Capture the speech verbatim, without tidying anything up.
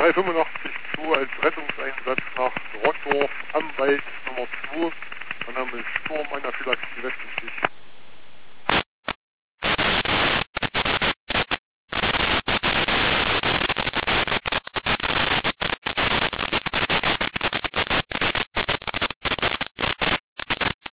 dreihundertfünfundachtzig zwei als Rettungseinsatz nach Rottdorf am Wald Nummer zwei. Mein Name ist Sturm, Anaphylaxie Westenschicht.